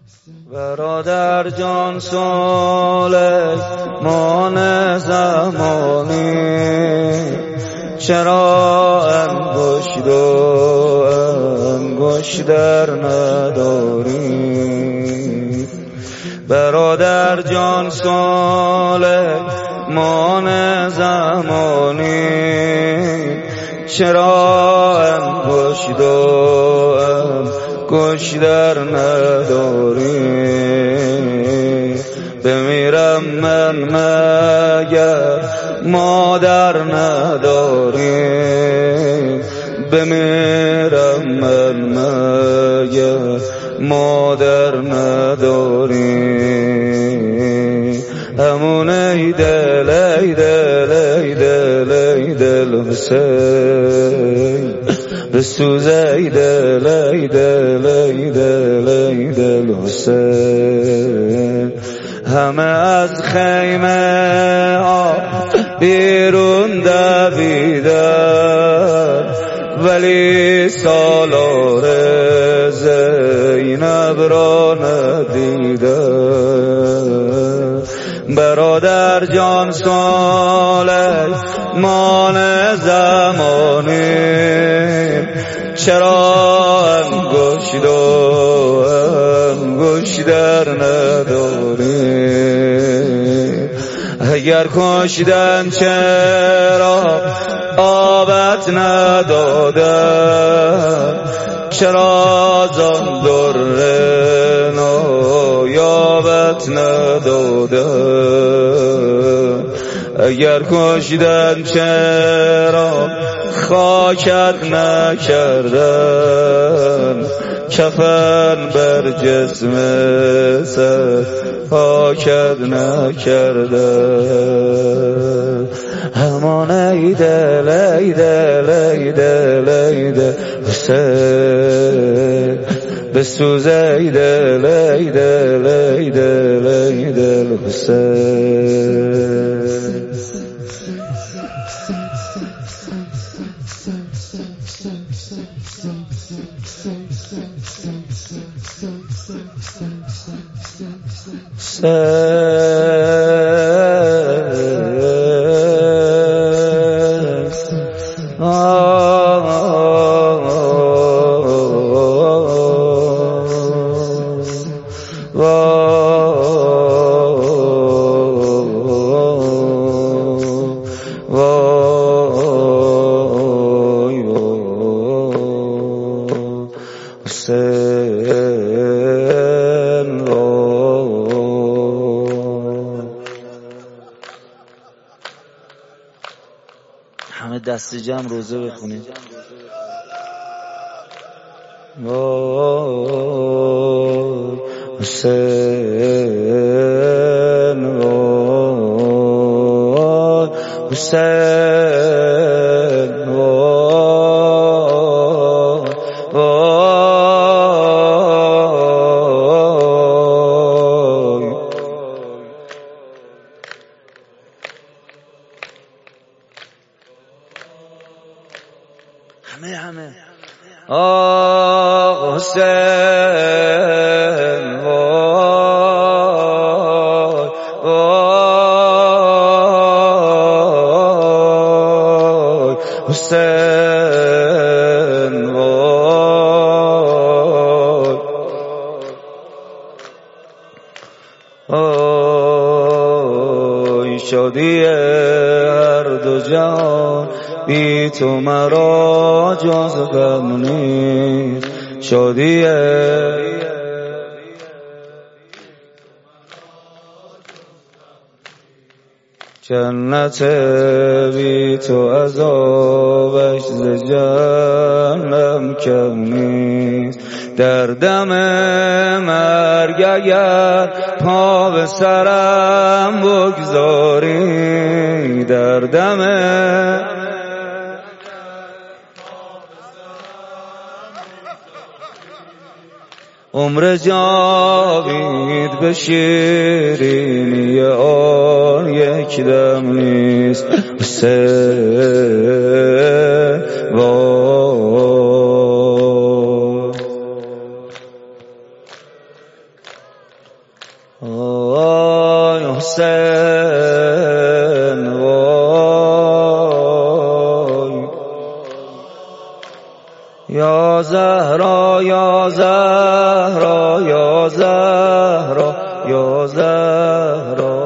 برادر جان سلیمان زمانی چرا انگشتر نداری؟ برادر جان سلیمان زمانی چرا انگشتر نداری؟ بمیرم من مگر مادر نداری؟ بمیرم من مگر مادر نداری؟ همون ای دل ای دل ای دل ای دل حسین بسوز ای دل ای دل ای دل ای دل حسین. همه از خیمه ها بیرون دویدن ولی سالار زینب را ندیدن. برادر جان سلیمان زمانی چرا انگشتر نداری؟ اگر کشتن چرا آبت ندادن؟ چرا زان در نایابت ندادن؟ اگر کشتن چرا خاکت نکردن؟ کفن بر جسم سر پاکت نکردن. همان ای دل ای دل ای دل ای دل حسین بسوز ای دل ای دل ای دل ای دل حسین. همه دست جمع روزه بخونید. وای حسین وای حسین وای وای. همه آقا حسین وای وای حسین وای وای. شادی هر دو جان بی تو مرا جز غم نیست. شادی جنت بی تو عذابش ز جهنم کم نیست. در دم مرگ اگر پا به سرم بگذاری، در دم عمر جاوید به شیرینی آن یک دم نیست. وای حسین وای یا زهرا یا زهرا یا زهرا یا زهرا